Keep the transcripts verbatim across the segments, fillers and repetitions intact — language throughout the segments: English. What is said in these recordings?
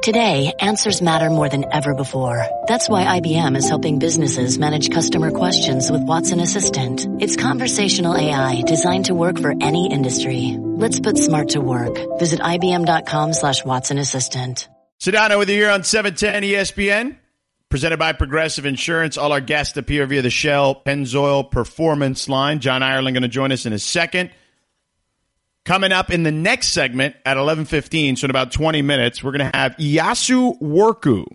Today, answers matter more than ever before. That's why I B M is helping businesses manage customer questions with Watson Assistant. It's conversational A I designed to work for any industry. Let's put smart to work. Visit ibm.com slash Watson Assistant. Sedano with you here on seven ten E S P N. Presented by Progressive Insurance. All our guests appear via the Shell Pennzoil Performance line. John Ireland going to join us in a second. Coming up in the next segment at eleven fifteen, so in about twenty minutes, we're going to have Iyasu Worku.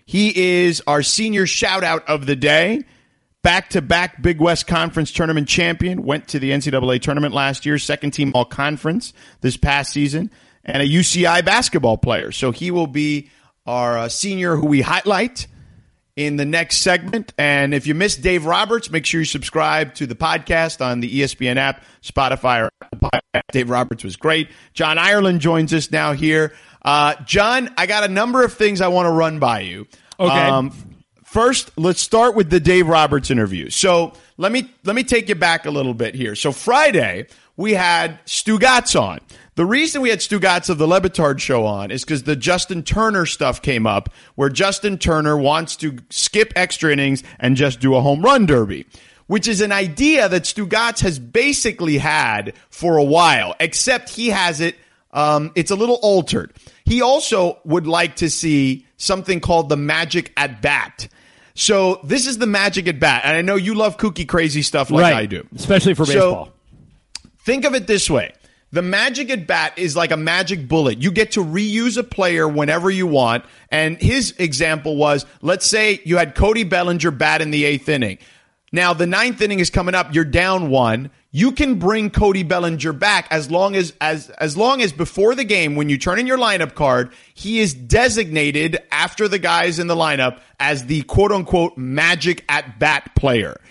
He is our senior shout-out of the day. Back-to-back Big West Conference tournament champion. Went to the N C double A tournament last year. Second team all-conference this past season. And a U C I basketball player. So he will be our uh, senior who we highlight in the next segment. And if you missed Dave Roberts, make sure you subscribe to the podcast on the E S P N app, Spotify, or Apple Podcast. Dave Roberts was great. John Ireland joins us now here. Uh, John, I got a number of things I want to run by you. Okay. Um, first, let's start with the Dave Roberts interview. So let me let me take you back a little bit here. So Friday, we had Stu Gatz on. The reason we had Stu Gatz of the Le Batard show on is because the Justin Turner stuff came up, where Justin Turner wants to skip extra innings and just do a home run derby, which is an idea that Stu Gatz has basically had for a while, except he has it, um, it's a little altered. He also would like to see something called the Magic at Bat. So this is the Magic at Bat, and I know you love kooky, crazy stuff like right. I do. Especially for baseball. So think of it this way. The Magic at Bat is like a magic bullet. You get to reuse a player whenever you want. And his example was, let's say you had Cody Bellinger bat in the eighth inning. Now, the ninth inning is coming up. You're down one. You can bring Cody Bellinger back as long as, as, as long as before the game, when you turn in your lineup card, he is designated after the guys in the lineup as the quote unquote Magic at Bat player.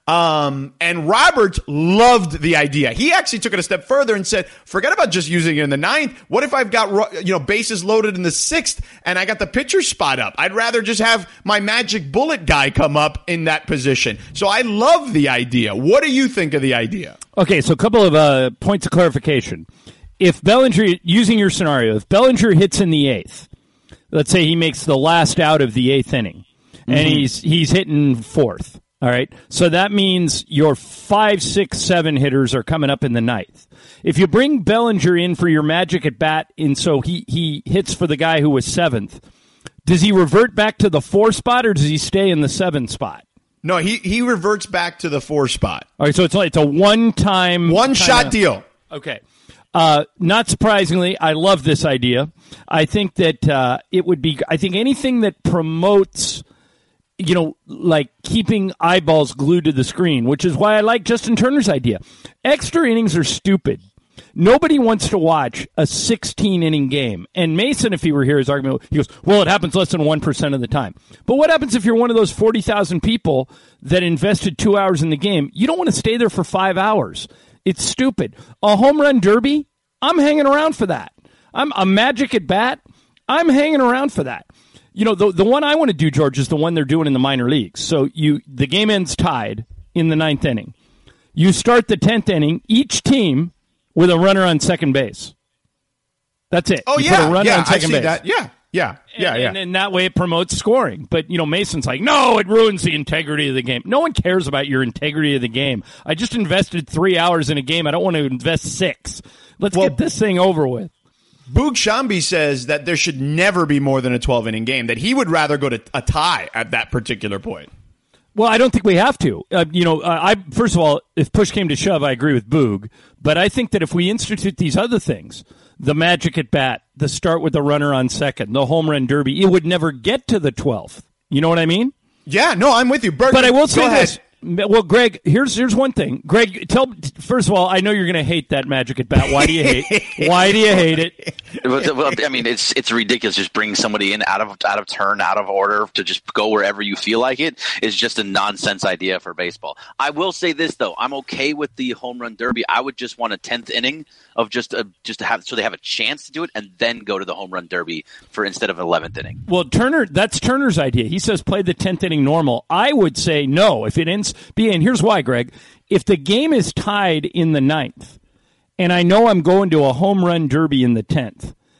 Um, and Roberts loved the idea. He actually took it a step further and said, forget about just using it in the ninth. What if I've got, you know, bases loaded in the sixth and I got the pitcher spot up? I'd rather just have my magic bullet guy come up in that position. So I love the idea. What do you think of the idea? Okay, so a couple of uh, points of clarification. If Bellinger, using your scenario, if Bellinger hits in the eighth, let's say he makes the last out of the eighth inning, mm-hmm. and he's he's hitting fourth. All right, so that means your five, six, seven hitters are coming up in the ninth. If you bring Bellinger in for your Magic at Bat, and so he, he hits for the guy who was seventh, does he revert back to the four spot or does he stay in the seven spot? No, he, he reverts back to the four spot. All right, so it's like it's a one-time... One-shot kinda, deal. Okay. Uh, not surprisingly, I love this idea. I think that uh, it would be... I think anything that promotes... you know, like keeping eyeballs glued to the screen, which is why I like Justin Turner's idea. Extra innings are stupid. Nobody wants to watch a sixteen-inning game. And Mason, if he were here, his argument, he goes, well, it happens less than one percent of the time. But what happens if you're one of those forty thousand people that invested two hours in the game? You don't want to stay there for five hours. It's stupid. A home run derby? I'm hanging around for that. I'm a Magic at Bat? I'm hanging around for that. You know, the the one I want to do, George, is the one they're doing in the minor leagues. So you the game ends tied in the ninth inning. You start the tenth inning, each team with a runner on second base. That's it. Oh, you yeah. Put a runner yeah, on second I see base. that. Yeah, yeah, yeah, and, yeah. And, and that way it promotes scoring. But, you know, Mason's like, no, it ruins the integrity of the game. No one cares about your integrity of the game. I just invested three hours in a game. I don't want to invest six. Let's well, get this thing over with. Boog Shambi says that there should never be more than a twelve-inning game, that he would rather go to a tie at that particular point. Well, I don't think we have to. Uh, you know, uh, I first of all, if push came to shove, I agree with Boog. But I think that if we institute these other things, the Magic at Bat, the start with the runner on second, the home run derby, it would never get to the twelfth. You know what I mean? Yeah, no, I'm with you. Bert, but I will say ahead. this. Well, Greg, here's here's one thing. Greg, tell first of all, I know you're going to hate that Magic at Bat. Why do you hate? Why do you hate it? Well, I mean, it's it's ridiculous. Just bringing somebody in out of out of turn, out of order to just go wherever you feel like it is just a nonsense idea for baseball. I will say this though, I'm okay with the home run derby. I would just want a tenth inning of just a, just to have so they have a chance to do it, and then go to the home run derby for instead of eleventh inning. Well, Turner, that's Turner's idea. He says play the tenth inning normal. I would say no. If it ends be, and here's why, Greg. If the game is tied in the ninth, and I know I'm going to a home run derby in the tenth,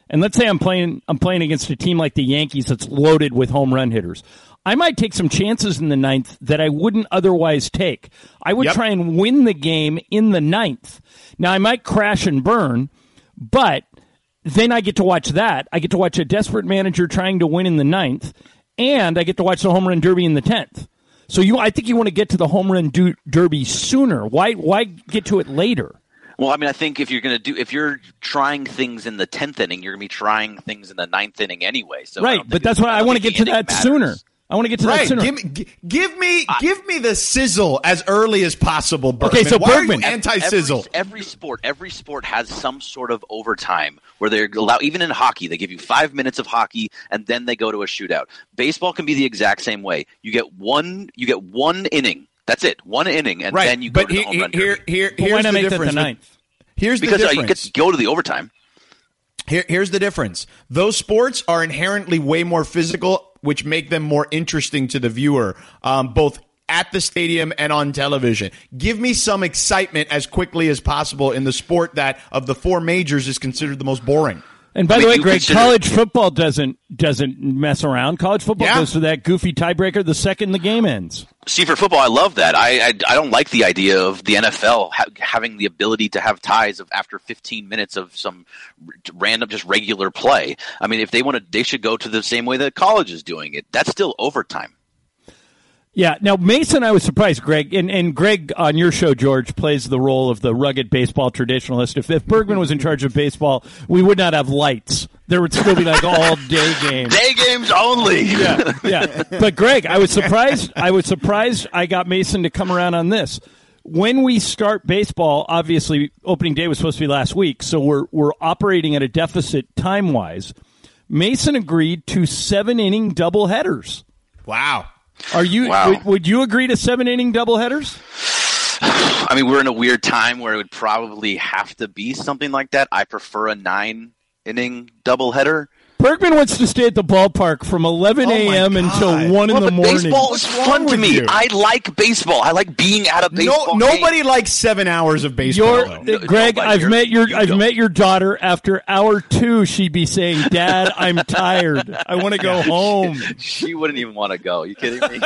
and let's say I'm playing I'm playing against a team like the Yankees that's loaded with home run hitters, I might take some chances in the ninth that I wouldn't otherwise take. I would yep. try and win the game in the ninth. Now, I might crash and burn, but then I get to watch that. I get to watch a desperate manager trying to win in the ninth, and I get to watch the home run derby in the tenth. So you, I think you want to get to the home run du- derby sooner. Why, why get to it later? Well, I mean, I think if you're going to do, if you're trying things in the tenth inning, you're going to be trying things in the ninth inning anyway. So right, but that's why I, I want to get to that matters. sooner. I want to get to right. that sooner. Give me, give me, I, give me the sizzle as early as possible, Bergman. Okay, so why Bergman, are you anti-sizzle? Every, every sport, every sport has some sort of overtime where they're allowed. Even in hockey, they give you five minutes of hockey and then they go to a shootout. Baseball can be the exact same way. You get one, you get one inning. That's it, one inning, and right. then you go but to he, the home run. Here, here, but here's why not the make difference. That the ninth? Here's because the uh, difference. you get to go to the overtime. Here, here's the difference. Those sports are inherently way more physical, which make them more interesting to the viewer, um, both at the stadium and on television. Give me some excitement as quickly as possible in the sport that, of the four majors, is considered the most boring. And by I the mean, way, Greg, consider- college football doesn't doesn't mess around. College football Yeah. goes to that goofy tiebreaker the second the game ends. See, for football, I love that. I I, I don't like the idea of the N F L ha- having the ability to have ties of after fifteen minutes of some r- random, just regular play. I mean, if they want to, they should go to the same way that college is doing it. That's still overtime. Yeah. Now, Mason, I was surprised, Greg, and, and Greg on your show, George, plays the role of the rugged baseball traditionalist. If, if Bergman was in charge of baseball, we would not have lights. There would still be like all day games. Day games only. Yeah, yeah. But Greg, I was surprised. I was surprised I got Mason to come around on this. When we start baseball, obviously opening day was supposed to be last week, so we're we're operating at a deficit time wise. Mason agreed to seven inning doubleheaders. Wow. Are you? Wow. Would, would you agree to seven inning doubleheaders? I mean, we're in a weird time where it would probably have to be something like that. I prefer a nine inning doubleheader. Bergman wants to stay at the ballpark from eleven a.m. Oh until one well, in the but morning. Baseball is What's wrong fun to with me. you? I like baseball. I like being at a No, baseball nobody game. likes seven hours of baseball. Your, though. No, Greg, nobody. I've You're- met your you I've don't. met your daughter. After hour two, she'd be saying, "Dad, I'm tired. I want to go home." She wouldn't even want to go. Are you kidding me?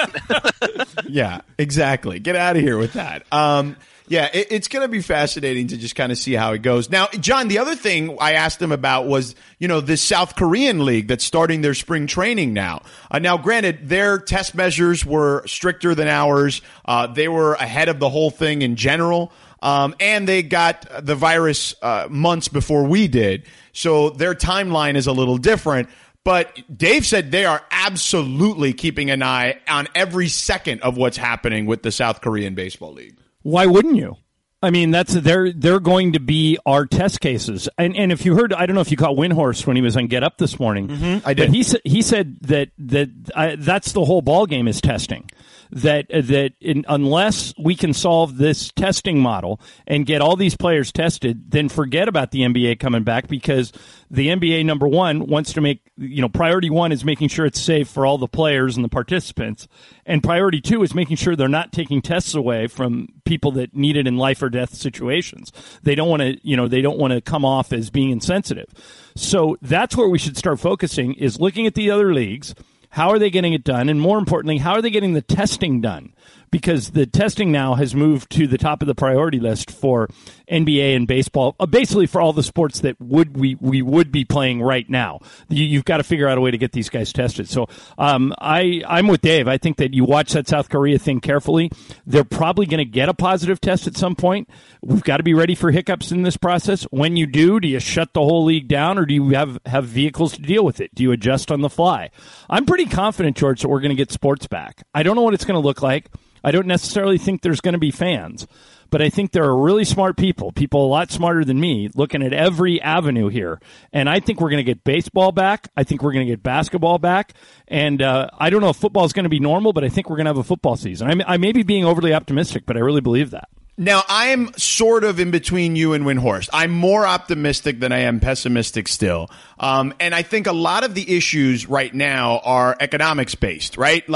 Yeah, exactly. Get out of here with that. Um, yeah, it, it's going to be fascinating to just kind of see how it goes. Now, John, the other thing I asked him about was, you know, this South Korean league that's starting their spring training now. Uh, now, granted, their test measures were stricter than ours. Uh, they were ahead of the whole thing in general. Um, and they got the virus uh, months before we did. So their timeline is a little different. But Dave said they are absolutely keeping an eye on every second of what's happening with the South Korean Baseball League. Why wouldn't you? I mean, that's they're they're going to be our test cases. And and if you heard, I don't know if you caught Windhorst when he was on Get Up this morning. Mm-hmm, I did. But he said he said that that I, that's the whole ball game is testing. That that in, unless we can solve this testing model and get all these players tested, then forget about the N B A coming back, because the N B A, number one, wants to make, you know, priority one is making sure it's safe for all the players and the participants, and priority two is making sure they're not taking tests away from people that need it in life or death situations. They don't want to, you know, they don't want to come off as being insensitive. So that's where we should start focusing, is looking at the other leagues. How are they getting it done? And more importantly, how are they getting the testing done? Because the testing now has moved to the top of the priority list for N B A and baseball, uh, basically for all the sports that would we, we would be playing right now. You, you've got to figure out a way to get these guys tested. So um, I, I'm with Dave. I think that you watch that South Korea thing carefully. They're probably going to get a positive test at some point. We've got to be ready for hiccups in this process. When you do, do you shut the whole league down, or do you have, have vehicles to deal with it? Do you adjust on the fly? I'm pretty confident, George, that we're going to get sports back. I don't know what it's going to look like. I don't necessarily think there's going to be fans, but I think there are really smart people, people a lot smarter than me, looking at every avenue here. And I think we're going to get baseball back. I think we're going to get basketball back. And uh, I don't know if football is going to be normal, but I think we're going to have a football season. I, I may be being overly optimistic, but I really believe that. Now, I'm sort of in between you and Windhorst. I'm more optimistic than I am pessimistic still. Um, and I think a lot of the issues right now are economics based, right? Like,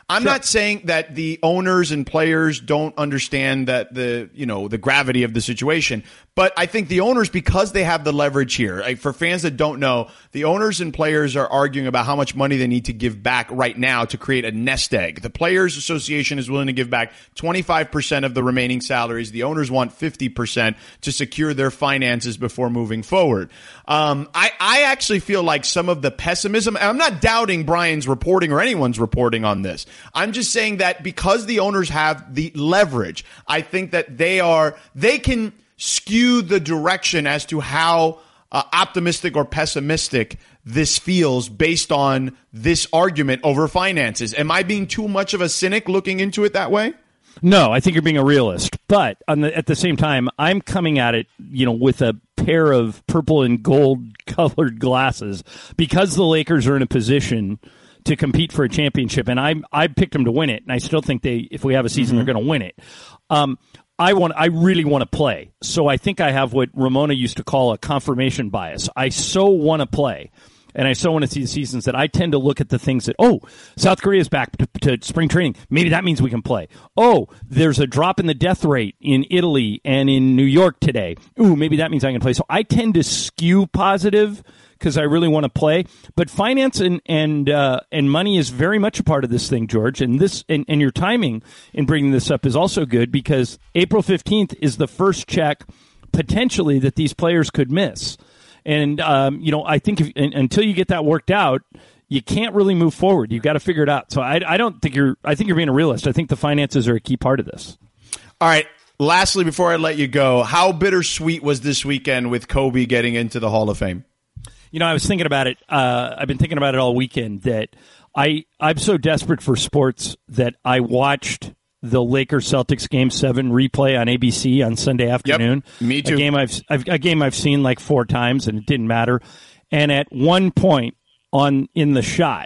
I'm Sure. not saying that the owners and players don't understand that the, you know, the gravity of the situation, but I think the owners, because they have the leverage here, like for fans that don't know, the owners and players are arguing about how much money they need to give back right now to create a nest egg. The Players Association is willing to give back twenty-five percent of the remaining salaries. The owners want fifty percent to secure their finances before moving forward. Um, I, I actually feel like some of the pessimism, and I'm not doubting Brian's reporting or anyone's reporting on this. I'm just saying that because the owners have the leverage, I think that they are, they can skew the direction as to how uh, optimistic or pessimistic this feels based on this argument over finances. Am I being too much of a cynic looking into it that way? No, I think you're being a realist. But on the, at the same time, I'm coming at it, you know, with a pair of purple and gold colored glasses because the Lakers are in a position to compete for a championship, and I I picked them to win it, and I still think they, if we have a season, mm-hmm. they're going to win it. Um, I want, I really want to play, so I think I have what Ramona used to call a confirmation bias. I so want to play, and I so want to see the seasons that I tend to look at the things that, oh, South Korea is back to, to spring training. Maybe that means we can play. Oh, there's a drop in the death rate in Italy and in New York today. Ooh, maybe that means I can play. So I tend to skew positive because I really want to play. But finance and and uh, and money is very much a part of this thing, George. And this and, and your timing in bringing this up is also good because April fifteenth is the first check potentially that these players could miss. And, um, you know, I think if, and, until you get that worked out, you can't really move forward. You've got to figure it out. So I, I don't think you're, I think you're being a realist. I think the finances are a key part of this. All right. Lastly, before I let you go, how bittersweet was this weekend with Kobe getting into the Hall of Fame? You know, I was thinking about it. Uh, I've been thinking about it all weekend that I, I'm so desperate for sports that I watched the Lakers Celtics Game Seven replay on A B C on Sunday afternoon. Yep, me too. A game I've, I've a game I've seen like four times, and it didn't matter. And at one point on in the shot,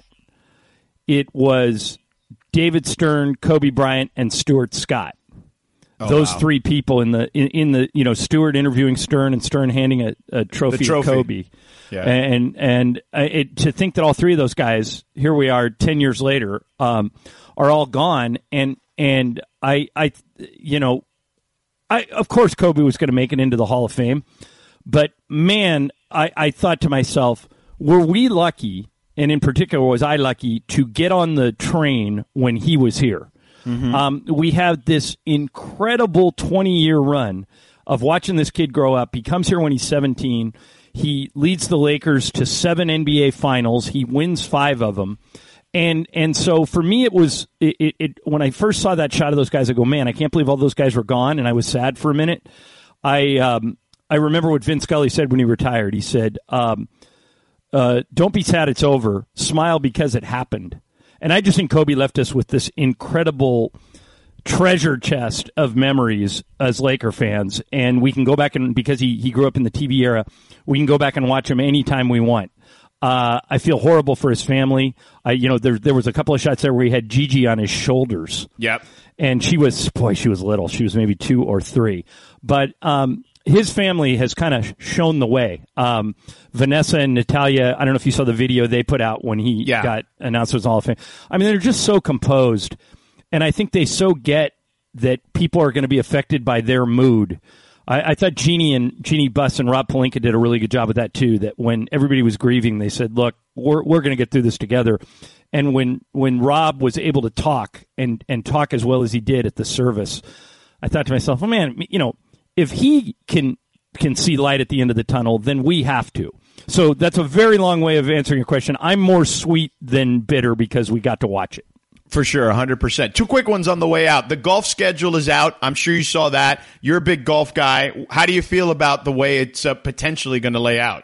it was David Stern, Kobe Bryant, and Stuart Scott. Oh, Those wow. three people in the in, in the you know Stewart interviewing Stern and Stern handing a, a trophy, trophy. to Kobe. Yeah. And and it, to think that all three of those guys, here we are ten years later, um, are all gone. And and I I you know, I of course Kobe was going to make it into the Hall of Fame, but man, I, I thought to myself, were we lucky, and in particular was I lucky to get on the train when he was here? Mm-hmm. Um, we have this incredible twenty-year run of watching this kid grow up. He comes here when he's seventeen. He leads the Lakers to seven N B A finals. He wins five of them. And and so for me, it was it, it, it when I first saw that shot of those guys, I go, man, I can't believe all those guys were gone. And I was sad for a minute. I um, I remember what Vin Scully said when he retired. He said, um, uh, don't be sad it's over. Smile because it happened. And I just think Kobe left us with this incredible treasure chest of memories as Laker fans. And we can go back and, because he, he grew up in the T V era, we can go back and watch him anytime we want. Uh, I feel horrible for his family. I, you know, there there was a couple of shots there where he had Gigi on his shoulders. Yep. And she was, boy, she was little. She was maybe two or three. But um, his family has kind of shown the way. Um, Vanessa and Natalia, I don't know if you saw the video they put out when he yeah. got announced as Hall of Fame. I mean, they're just so composed. And I think they so get that people are going to be affected by their mood. I, I thought Jeannie and Jeannie Buss and Rob Pelinka did a really good job with that too. That when everybody was grieving, they said, "Look, we're we're going to get through this together." And when when Rob was able to talk and and talk as well as he did at the service, I thought to myself, "Oh man, you know, if he can can see light at the end of the tunnel, then we have to." So that's a very long way of answering your question. I'm more sweet than bitter because we got to watch it. For sure, one hundred percent. Two quick ones on the way out. The golf schedule is out. I'm sure you saw that. You're a big golf guy. How do you feel about the way it's uh, potentially going to lay out?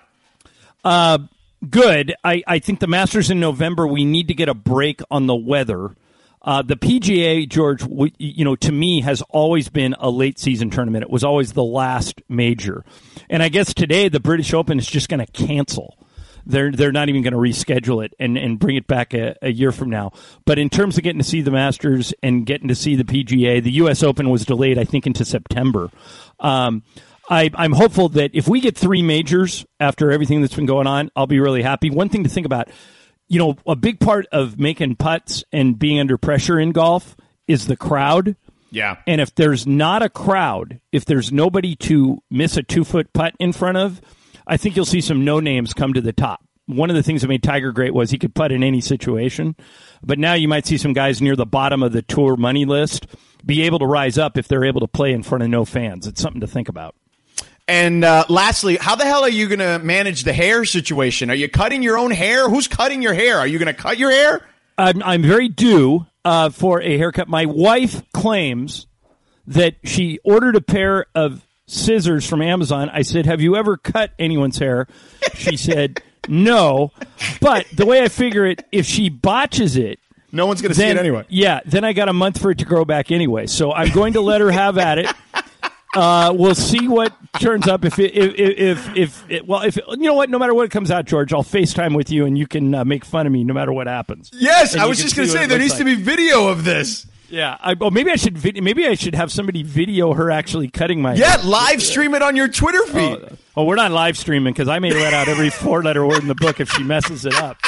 Uh, good. I, I think the Masters in November, we need to get a break on the weather. Uh, the P G A, George, we, you know, to me has always been a late season tournament. It was always the last major. And I guess today the British Open is just going to cancel. They're they're not even going to reschedule it and, and bring it back a, a year from now. But in terms of getting to see the Masters and getting to see the P G A, the U S Open was delayed, I think, into September. Um, I, I'm hopeful that if we get three majors after everything that's been going on, I'll be really happy. One thing to think about, you know, a big part of making putts and being under pressure in golf is the crowd. Yeah. And if there's not a crowd, if there's nobody to miss a two-foot putt in front of, I think you'll see some no-names come to the top. One of the things that made Tiger great was he could putt in any situation. But now you might see some guys near the bottom of the tour money list be able to rise up if they're able to play in front of no fans. It's something to think about. And uh, lastly, how the hell are you going to manage the hair situation? Are you cutting your own hair? Who's cutting your hair? Are you going to cut your hair? I'm, I'm very due uh, for a haircut. My wife claims that she ordered a pair of scissors from Amazon. I said, have you ever cut anyone's hair? She said, no. But the way I figure it, if she botches it, no one's going to see it anyway. Yeah, then I got a month for it to grow back anyway. So I'm going to let her have at it. Uh, we'll see what turns up. If it, if if if it, well, if you know what, no matter what comes out, George, I'll FaceTime with you and you can uh, make fun of me no matter what happens. Yes, and I was just going to say there needs like. to be video of this. Yeah, I, well, maybe I should. Vid- maybe I should have somebody video her actually cutting my. Yeah, hair. live stream it on your Twitter feed. Oh, oh we're not live streaming because I may let out every four-letter word in the book if she messes it up.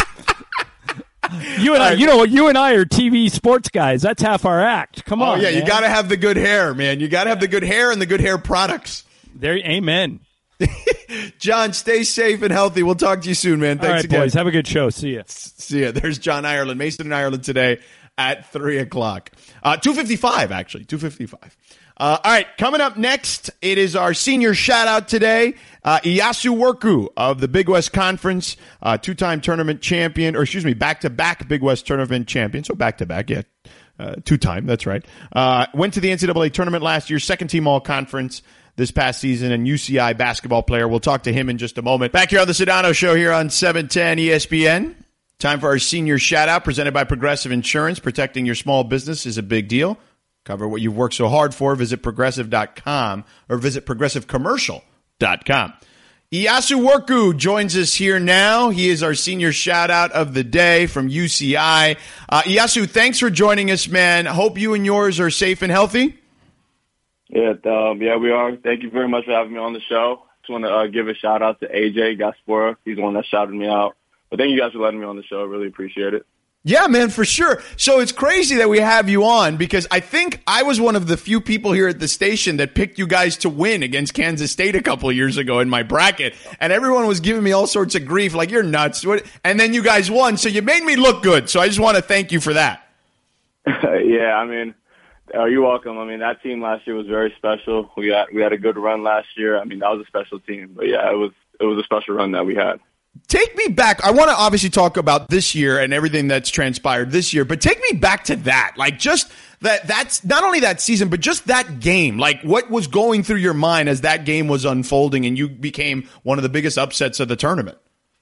You and I, you know, you and I are T V sports guys. That's half our act. Come on. Oh yeah, man. you got to have the good hair, man. You got to have the good hair and the good hair products. There, amen. John, stay safe and healthy. We'll talk to you soon, man. Thanks All right, again. boys. Have a good show. See ya. See ya. There's John Ireland, Mason and Ireland today at three o'clock. Uh, two fifty-five, actually. two fifty-five. Uh, all right, coming up next, it is our senior shout-out today. Uh, Iyasu Worku of the Big West Conference, uh, two-time tournament champion, or excuse me, back-to-back Big West tournament champion. So back-to-back, yeah, uh, two-time, that's right. Uh, went to the N C double A tournament last year, second-team all-conference this past season, and U C I basketball player. We'll talk to him in just a moment. Back here on the Sedano Show here on seven ten E S P N. Time for our senior shout-out presented by Progressive Insurance. Protecting your small business is a big deal. Cover what you've worked so hard for. Visit Progressive dot com or visit Progressive Commercial dot com. Iyasu Worku joins us here now. He is our senior shout-out of the day from U C I. Uh, Iyasu, thanks for joining us, man. Hope you and yours are safe and healthy. Yeah, um, yeah, we are. Thank you very much for having me on the show. Just want to uh, give a shout-out to A J Gaspora. He's the one that shouted me out. But thank you guys for letting me on the show. I really appreciate it. Yeah, man, for sure. So it's crazy that we have you on because I think I was one of the few people here at the station that picked you guys to win against Kansas State a couple of years ago in my bracket. And everyone was giving me all sorts of grief, like, you're nuts. And then you guys won, so you made me look good. So I just want to thank you for that. Yeah, I mean, uh, you're welcome. I mean, that team last year was very special. We had, we had a good run last year. I mean, that was a special team. But, yeah, it was it was a special run that we had. Take me back. I want to obviously talk about this year and everything that's transpired this year, but take me back to that. Like just that, that's not only that season, but just that game. Like what was going through your mind as that game was unfolding and you became one of the biggest upsets of the tournament?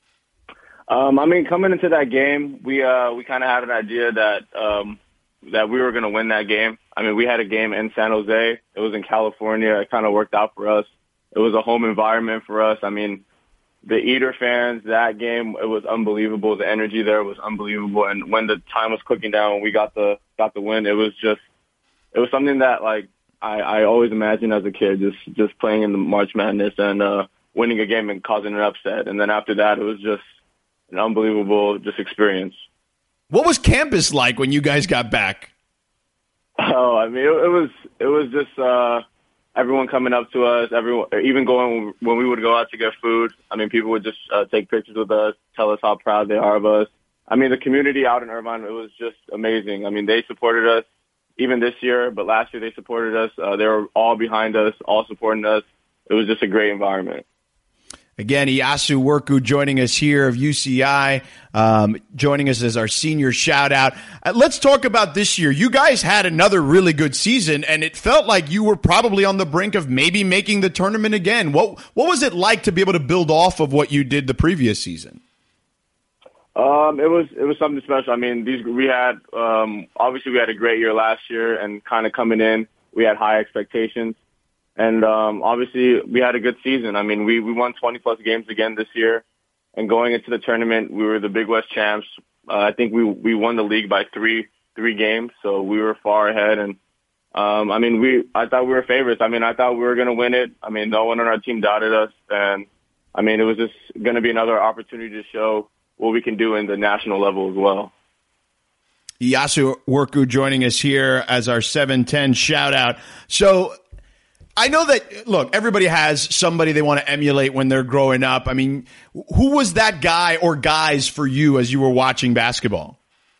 Um, I mean, coming into that game, we, uh, we kind of had an idea that, um, that we were going to win that game. I mean, we had a game in San Jose. It was in California. It kind of worked out for us. It was a home environment for us. I mean, the Eater fans, that game, it was unbelievable. The energy there was unbelievable. And when the time was clicking down, when we got the got the win, it was just, it was something that like I, I always imagined as a kid, just just playing in the March Madness and uh, winning a game and causing an upset. And then after that, it was just an unbelievable just experience. What was campus like when you guys got back? Oh, I mean, it, it was it was just. Uh, Everyone coming up to us, everyone, even going when we would go out to get food. I mean, people would just uh, take pictures with us, tell us how proud they are of us. I mean, the community out in Irvine, it was just amazing. I mean, they supported us even this year, but last year they supported us. Uh, they were all behind us, all supporting us. It was just a great environment. Again, Iyasu Worku joining us here of U C I, um, joining us as our senior shout-out. Uh, let's talk about this year. You guys had another really good season, and it felt like you were probably on the brink of maybe making the tournament again. What what was it like to be able to build off of what you did the previous season? Um, it was it was something special. I mean, these we had um, obviously we had a great year last year, and kind of coming in, we had high expectations. And um, obviously, we had a good season. I mean, we, we won twenty-plus games again this year. And going into the tournament, we were the Big West champs. Uh, I think we we won the league by three three games, so we were far ahead. And, um, I mean, we I thought we were favorites. I mean, I thought we were going to win it. I mean, no one on our team doubted us. And, I mean, it was just going to be another opportunity to show what we can do in the national level as well. Yasu Worku joining us here as our seven ten shout out. So I know that, look, everybody has somebody they want to emulate when they're growing up. I mean, who was that guy or guys for you as you were watching basketball?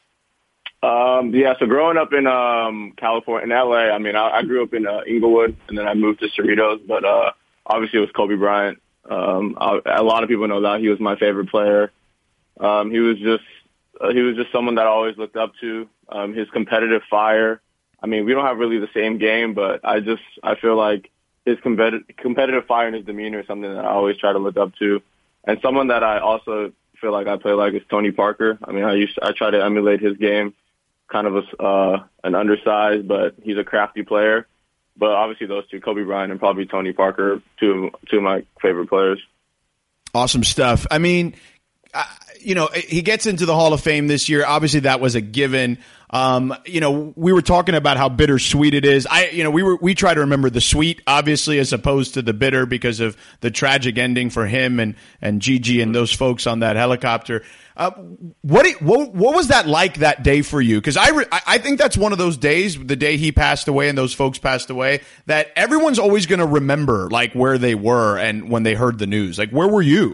Um, yeah, so growing up in um, California, in L A, I mean, I, I grew up in uh, Inglewood, and then I moved to Cerritos, but uh, obviously it was Kobe Bryant. Um, I, a lot of people know that. He was my favorite player. Um, he was just uh, he was just someone that I always looked up to. Um, his competitive fire. I mean, we don't have really the same game, but I just I feel like his competitive competitive fire and his demeanor is something that I always try to look up to. And someone that I also feel like I play like is Tony Parker. I mean, I used to, I try to emulate his game. Kind of a, uh, an undersized, but he's a crafty player. But obviously those two, Kobe Bryant and probably Tony Parker, two, two of my favorite players. Awesome stuff. I mean, uh, you know, he gets into the Hall of Fame this year. Obviously that was a given. Um, you know, we were talking about how bittersweet it is. I, you know, we were, we try to remember the sweet, obviously, as opposed to the bitter because of the tragic ending for him and, and Gigi and those folks on that helicopter. Uh, what, what, what was that like that day for you? Cause I, re, I think that's one of those days, the day he passed away and those folks passed away, that everyone's always going to remember like where they were and when they heard the news. Like, where were you?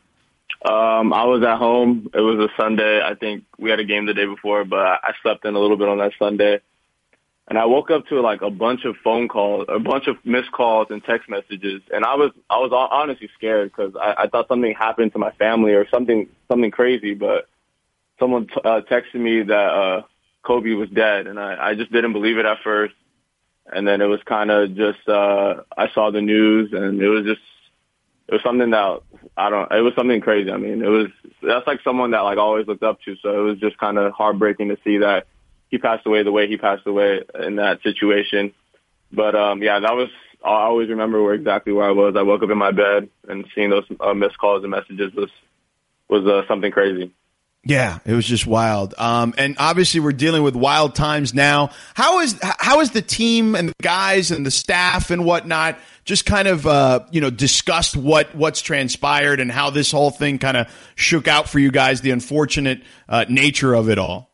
Um, I was at home. It was a Sunday. I think we had a game the day before, but I slept in a little bit on that Sunday. And I woke up to like a bunch of phone calls, a bunch of missed calls and text messages. And I was, I was honestly scared because I, I thought something happened to my family or something, something crazy. But someone t- uh, texted me that uh, Kobe was dead, and I, I just didn't believe it at first. And then it was kind of just, uh, I saw the news, and it was just, it was something that I don't, it was something crazy. I mean, it was, that's like someone that like I always looked up to. So it was just kind of heartbreaking to see that he passed away the way he passed away in that situation. But, um, yeah, that was, I always remember where exactly where I was. I woke up in my bed, and seeing those uh, missed calls and messages was, was uh, something crazy. Yeah, it was just wild. Um, and obviously we're dealing with wild times now. How is, how is the team and the guys and the staff and whatnot just kind of, uh, you know, discussed what, what's transpired and how this whole thing kind of shook out for you guys, the unfortunate uh, nature of it all?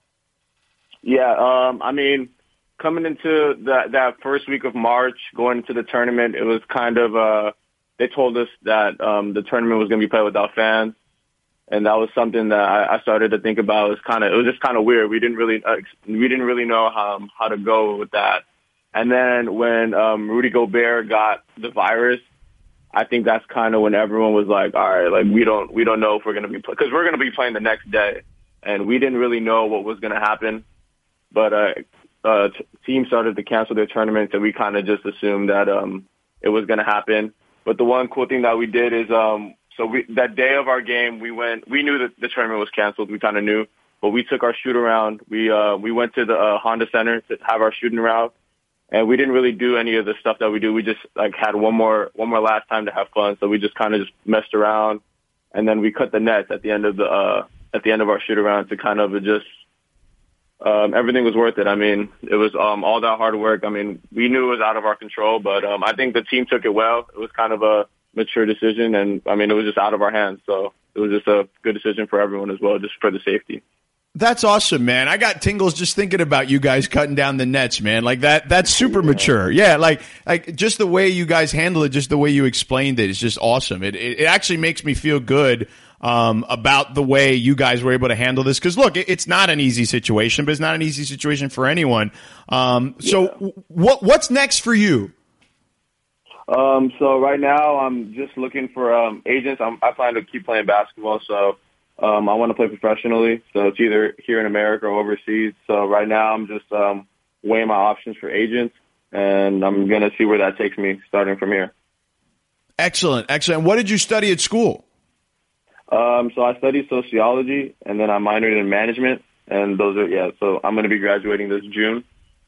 Yeah, um, I mean, coming into that, that first week of March, going into the tournament, it was kind of, uh, they told us that um, the tournament was going to be played without fans. And that was something that I, I started to think about. It was kind of, it was just kind of weird. We didn't really, uh, we didn't really know how how to go with that. And then when um, Rudy Gobert got the virus, I think that's kind of when everyone was like, all right, like we don't, we don't know if we're going to be, because we're going to be playing the next day, and we didn't really know what was going to happen. But uh, uh, t- teams started to cancel their tournaments, and we kind of just assumed that um, it was going to happen. But the one cool thing that we did is. Um, So we, that day of our game, we went, we knew that the tournament was canceled. We kind of knew, but we took our shoot around. We, uh, we went to the uh, Honda Center to have our shooting around, and we didn't really do any of the stuff that we do. We just like had one more, one more last time to have fun. So we just kind of just messed around, and then we cut the nets at the end of the, uh, at the end of our shoot around to kind of just, um, everything was worth it. I mean, it was, um, all that hard work. I mean, we knew it was out of our control, but, um, I think the team took it well. It was kind of a mature decision, and I mean, it was just out of our hands, so it was just a good decision for everyone as well, just for the safety. That's awesome, man. I got tingles just thinking about you guys cutting down the nets, man. Like that, that's super mature. Yeah, like like just the way you guys handle it, just the way you explained it is just awesome. It it, it actually makes me feel good um, about the way you guys were able to handle this. Because look, it, it's not an easy situation, but it's not an easy situation for anyone. Um, so yeah. what what's next for you? Um, so right now I'm just looking for, um, agents. I'm, I plan to keep playing basketball. So, um, I want to play professionally. So it's either here in America or overseas. So right now I'm just, um, weighing my options for agents, and I'm going to see where that takes me starting from here. Excellent. Excellent. What did you study at school? Um, so I studied sociology, and then I minored in management, and those are, yeah, so I'm going to be graduating this June.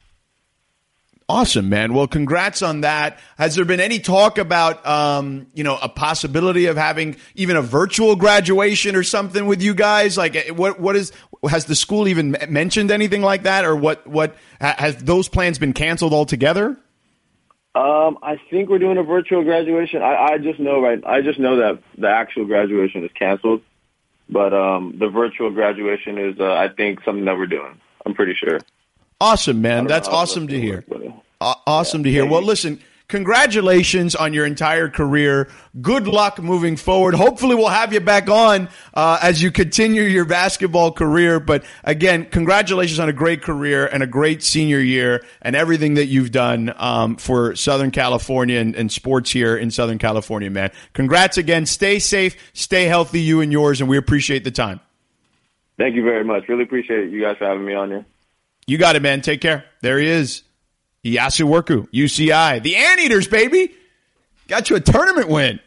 Awesome, man. Well, congrats on that. Has there been any talk about, um, you know, a possibility of having even a virtual graduation or something with you guys? Like, what, what is, has the school even mentioned anything like that, or what, what, has those plans been canceled altogether? Um, I think we're doing a virtual graduation. I, I just know, right, I just know that the actual graduation is canceled. But um, the virtual graduation is, uh, I think, something that we're doing. I'm pretty sure. Awesome, man. That's awesome to hear. Awesome to hear. Well, listen, congratulations on your entire career. Good luck moving forward. Hopefully we'll have you back on uh, as you continue your basketball career. But again, congratulations on a great career and a great senior year and everything that you've done um, for Southern California and, and sports here in Southern California, man. Congrats again. Stay safe, stay healthy, you and yours, and we appreciate the time. Thank you very much. Really appreciate you guys for having me on here. You got it, man. Take care. There he is. Iyasu Worku, U C I. The Anteaters, baby. Got you a tournament win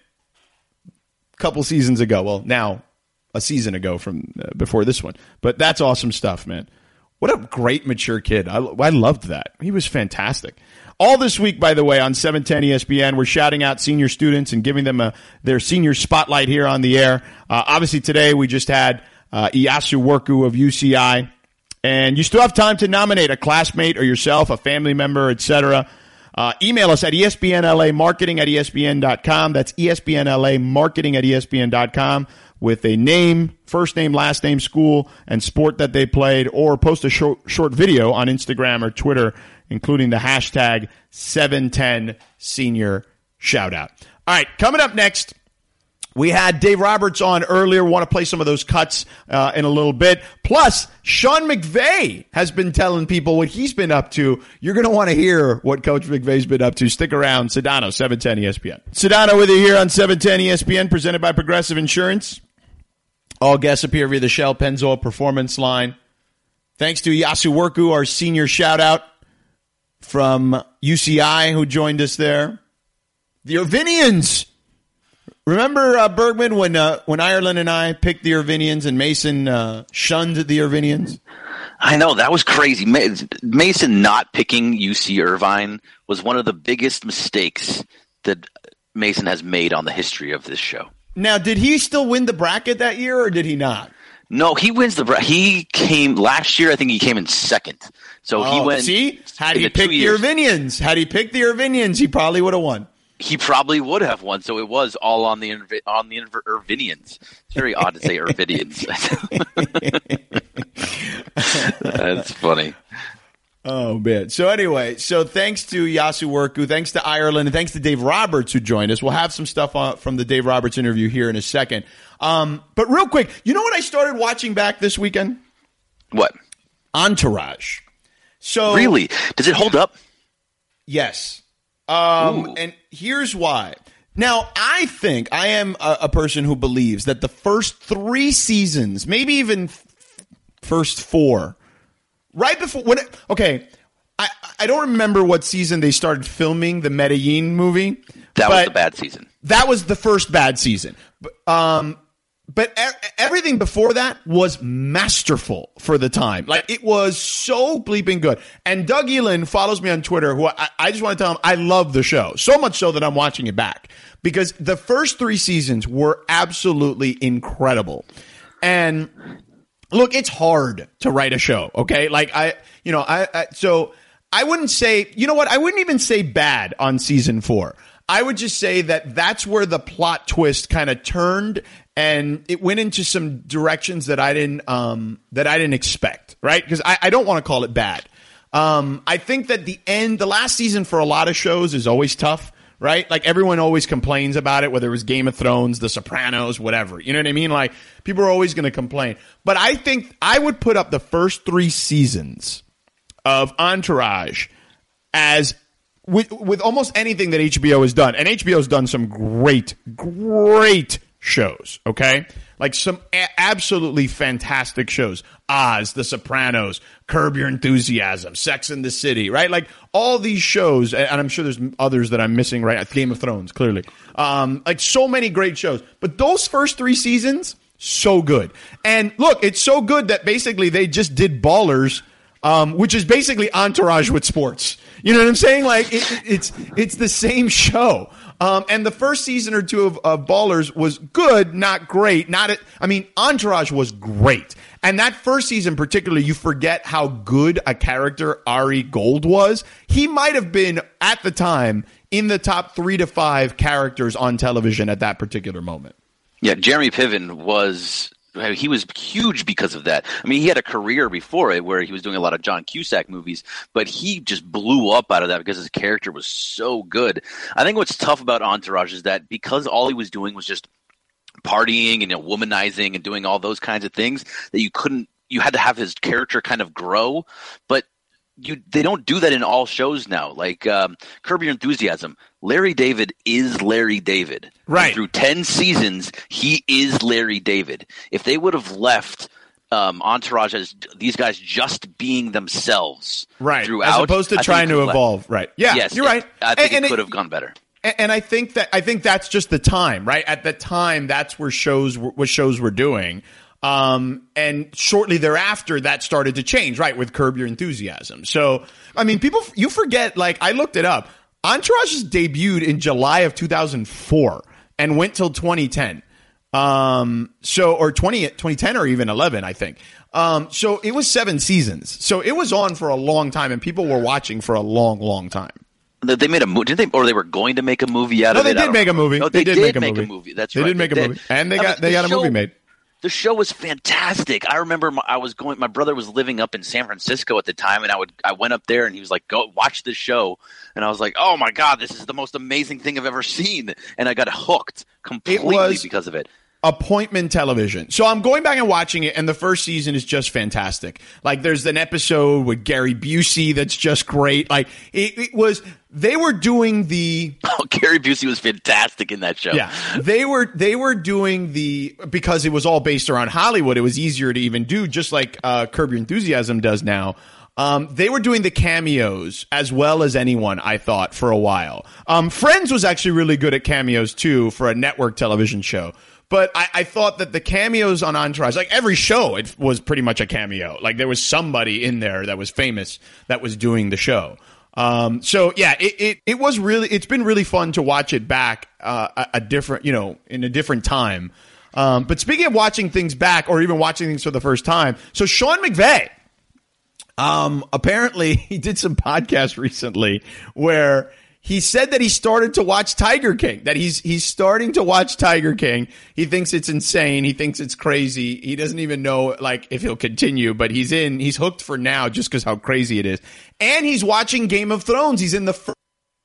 a couple seasons ago. Well, now a season ago from uh, before this one. But that's awesome stuff, man. What a great, mature kid. I, I loved that. He was fantastic. All this week, by the way, on seven ten E S P N, we're shouting out senior students and giving them a, their senior spotlight here on the air. Uh, obviously, today we just had uh, Iyasu Worku of U C I. And you still have time to nominate a classmate or yourself, a family member, et cetera. Uh, email us at E S P N L A marketing at E S P N dot com. That's E S P N L A marketing at E S P N dot com with a name, first name, last name, school, and sport that they played, or post a short, short video on Instagram or Twitter, including the hashtag seven ten senior shoutout. All right, coming up next, we had Dave Roberts on earlier. We want to play some of those cuts uh, in a little bit. Plus, Sean McVay has been telling people what he's been up to. You're going to want to hear what Coach McVay's been up to. Stick around. Sedano, seven ten E S P N. Sedano with you here on seven ten E S P N, presented by Progressive Insurance. All guests appear via the Shell Pennzoil Performance Line. Thanks to Iyasu Worku, our senior shout-out from U C I, who joined us there. The Irvinians. Remember, uh, Bergman, when uh, when Ireland and I picked the Irvinians and Mason uh, shunned the Irvinians? I know, that was crazy. Mason not picking U C Irvine was one of the biggest mistakes that Mason has made on the history of this show. Now, did he still win the bracket that year, or did he not? No, he wins the bracket. He came last year, I think he came in second. So oh, he went. See? Had he picked the Irvinians, had he picked the Irvinians, he probably would have won. He probably would have won, so it was all on the on the Irvinians. It's very odd to say Irvinians. That's funny. Oh, man. So anyway, so thanks to Iyasu Worku, thanks to Ireland, and thanks to Dave Roberts who joined us. We'll have some stuff on, from the Dave Roberts interview here in a second. Um, but real quick, you know what I started watching back this weekend? What? Entourage. So really? Does it hold up? Yes. Um, and here's why. Now, I think I am a, a person who believes that the first three seasons, maybe even f- first four, right before when it, okay, I, I don't remember what season they started filming the Medellin movie. That was the bad season. That was the first bad season. Um, but e- everything before that was masterful for the time. Like, it was so bleeping good. And Doug Elin follows me on Twitter, who I, I just want to tell him I love the show. So much so that I'm watching it back. Because the first three seasons were absolutely incredible. And look, it's hard to write a show, okay? Like, I, you know, I, I so I wouldn't say, you know what? I wouldn't even say bad on season four. I would just say that that's where the plot twist kind of turned, and it went into some directions that I didn't um, that I didn't expect, right? Because I, I don't want to call it bad. Um, I think that the end, the last season for a lot of shows is always tough, right? Like, everyone always complains about it, whether it was Game of Thrones, The Sopranos, whatever. You know what I mean? Like, people are always going to complain. But I think I would put up the first three seasons of Entourage as with with almost anything that H B O has done. And H B O has done some great, great shows, okay? Like some a- absolutely fantastic shows. Oz, The Sopranos, Curb Your Enthusiasm, Sex and the City, right? Like all these shows, and I'm sure there's others that I'm missing, right? Game of Thrones, clearly. Um, like so many great shows. But those first three seasons, so good. And look, it's so good that basically they just did Ballers, um, which is basically Entourage with sports. You know what I'm saying? Like it, it, it's it's the same show. Um, and the first season or two of, of Ballers was good, not great. Not a, I mean, Entourage was great. And that first season particularly, you forget how good a character Ari Gold was. He might have been, at the time, in the top three to five characters on television at that particular moment. Yeah, Jeremy Piven was he was huge because of that. I mean, he had a career before it where he was doing a lot of John Cusack movies, but he just blew up out of that because his character was so good. I think what's tough about Entourage is that because all he was doing was just partying and, you know, womanizing and doing all those kinds of things, that you couldn't, you had to have his character kind of grow, but you they don't do that in all shows now. Like um, Curb Your Enthusiasm, Larry David is Larry David. Right. And through ten seasons, he is Larry David. If they would have left um, Entourage as these guys just being themselves, right, throughout, as opposed to I trying to evolve, left. right? Yeah, yes, you're right. It, I think and, it could and have gone better. And I think that I think that's just the time, right? At the time, that's where shows what shows were doing. Um, and shortly thereafter, that started to change, right, with Curb Your Enthusiasm. So, I mean, people, you forget, like, I looked it up. Entourage debuted in July of two thousand four and went till twenty ten. Um, so, or twenty, twenty ten or even eleven, I think. Um, so it was seven seasons. So it was on for a long time, and people were watching for a long, long time. They made a movie, didn't they? Or they were going to make a movie out no, of it? No, they did make a movie. No, they, they, did, did make, a, make movie. a movie. That's they right. Did make they a did. movie. And they I got mean, they the got a show, movie made. The show was fantastic. I remember my, I was going. My brother was living up in San Francisco at the time, and I would I went up there, and he was like, "Go watch this show," and I was like, "Oh my god, this is the most amazing thing I've ever seen," and I got hooked completely was, because of it. Appointment television. So I'm going back and watching it, and the first season is just fantastic. Like, there's an episode with Gary Busey that's just great. Like, it, it was, they were doing the. Oh, Gary Busey was fantastic in that show. Yeah, they were they were doing the, because it was all based around Hollywood. It was easier to even do, just like uh, Curb Your Enthusiasm does now. Um, they were doing the cameos as well as anyone, I thought, for a while. Um, Friends was actually really good at cameos too for a network television show. But I, I thought that the cameos on Entourage, like every show, it was pretty much a cameo. Like there was somebody in there that was famous that was doing the show. Um, so yeah, it, it, it was really, it's been really fun to watch it back, uh, a, a different, you know, in a different time. Um, but speaking of watching things back or even watching things for the first time. So Sean McVay, um, apparently he did some podcasts recently where he said that he started to watch Tiger King, that he's he's starting to watch Tiger King. He thinks it's insane. He thinks it's crazy. He doesn't even know, like, if he'll continue, but he's in. He's hooked for now just because how crazy it is. And he's watching Game of Thrones. He's in the first.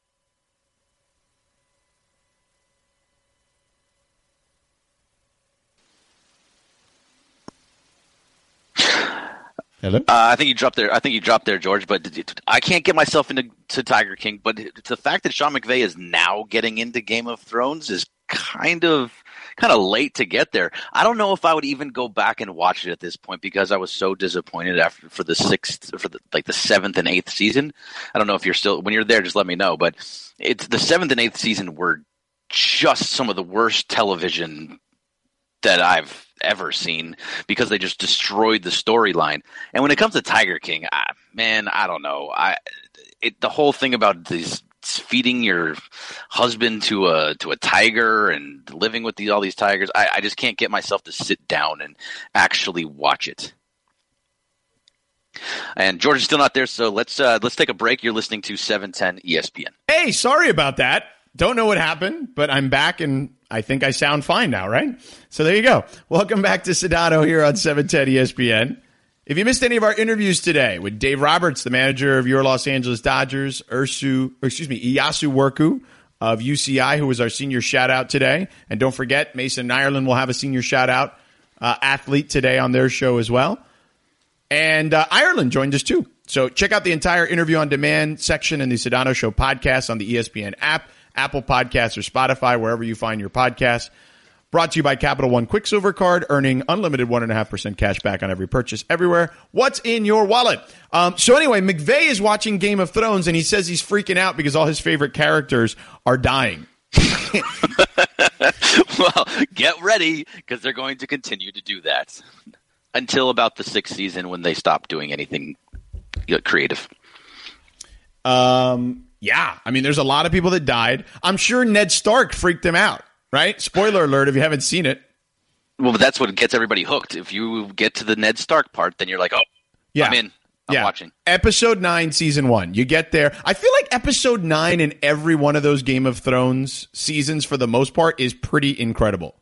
Hello? Uh, I think you dropped there. I think you dropped there, George. But I can't get myself into to Tiger King. But the fact that Sean McVay is now getting into Game of Thrones is kind of kind of late to get there. I don't know if I would even go back and watch it at this point because I was so disappointed after for the sixth, for the, like the seventh and eighth season. I don't know if you're still when you're there. Just let me know. But it's the seventh and eighth season were just some of the worst television that I've ever seen because they just destroyed the storyline. And when it comes to Tiger King, I, man, I don't know. I it the whole thing about these feeding your husband to a to a tiger and living with these all these tigers, I, I just can't get myself to sit down and actually watch it. And George is still not there, so let's uh, let's take a break. You're listening to seven ten E S P N. Hey, sorry about that. Don't know what happened, but I'm back and I think I sound fine now, right? So there you go. Welcome back to Sedano here on seven ten E S P N. If you missed any of our interviews today with Dave Roberts, the manager of your Los Angeles Dodgers, Ursu, or excuse me, Iyasu Worku of U C I, who was our senior shout-out today. And don't forget, Mason Ireland will have a senior shout-out uh, athlete today on their show as well. And uh, Ireland joined us too. So check out the entire interview on demand section in the Sedano Show podcast on the E S P N app, Apple Podcasts, or Spotify, wherever you find your podcasts. Brought to you by Capital One Quicksilver Card, earning unlimited one point five percent cash back on every purchase everywhere. What's in your wallet? Um, so anyway, McVay is watching Game of Thrones, and he says he's freaking out because all his favorite characters are dying. Well, get ready, because they're going to continue to do that until about the sixth season when they stop doing anything creative. Um, yeah. I mean, there's a lot of people that died. I'm sure Ned Stark freaked him out. Right? Spoiler alert if you haven't seen it. Well, but that's what gets everybody hooked. If you get to the Ned Stark part, then you're like, oh, yeah. I'm in. I'm yeah. watching. Episode nine, season one. You get there. I feel like episode nine in every one of those Game of Thrones seasons, for the most part, is pretty incredible.